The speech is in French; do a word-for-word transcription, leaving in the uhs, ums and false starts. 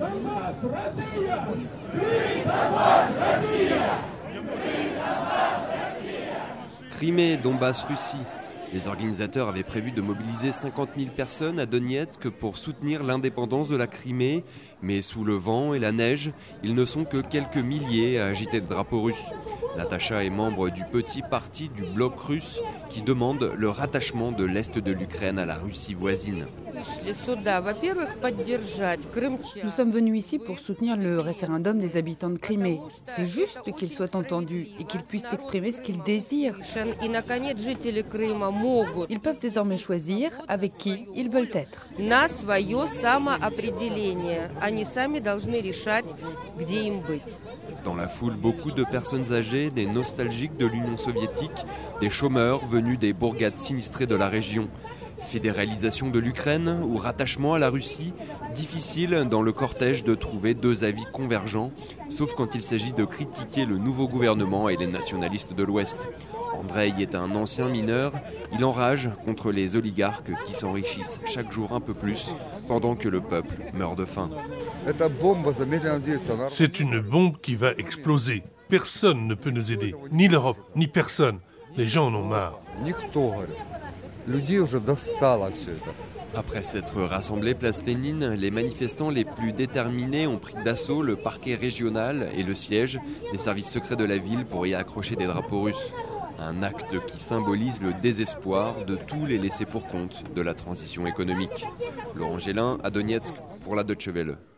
Crimée, Donbass, Russie. Les organisateurs avaient prévu de mobiliser cinquante mille personnes à Donetsk pour soutenir l'indépendance de la Crimée. Mais sous le vent et la neige, ils ne sont que quelques milliers à agiter le drapeau russe. Natacha est membre du petit parti du bloc russe qui demande le rattachement de l'Est de l'Ukraine à la Russie voisine. Nous sommes venus ici pour soutenir le référendum des habitants de Crimée. C'est juste qu'ils soient entendus et qu'ils puissent exprimer ce qu'ils désirent. Ils peuvent désormais choisir avec qui ils veulent être. Dans la foule, beaucoup de personnes âgées, des nostalgiques de l'Union soviétique, des chômeurs venus des bourgades sinistrées de la région. Fédéralisation de l'Ukraine ou rattachement à la Russie, difficile dans le cortège de trouver deux avis convergents, sauf quand il s'agit de critiquer le nouveau gouvernement et les nationalistes de l'Ouest. Andrei est un ancien mineur, il enrage contre les oligarques qui s'enrichissent chaque jour un peu plus pendant que le peuple meurt de faim. C'est une bombe qui va exploser. Personne ne peut nous aider, ni l'Europe, ni personne. Les gens en ont marre. Après s'être rassemblés place Lénine, les manifestants les plus déterminés ont pris d'assaut le parquet régional et le siège des services secrets de la ville pour y accrocher des drapeaux russes. Un acte qui symbolise le désespoir de tous les laissés pour compte de la transition économique. Laurent Gélin à Donetsk pour la Deutsche Welle.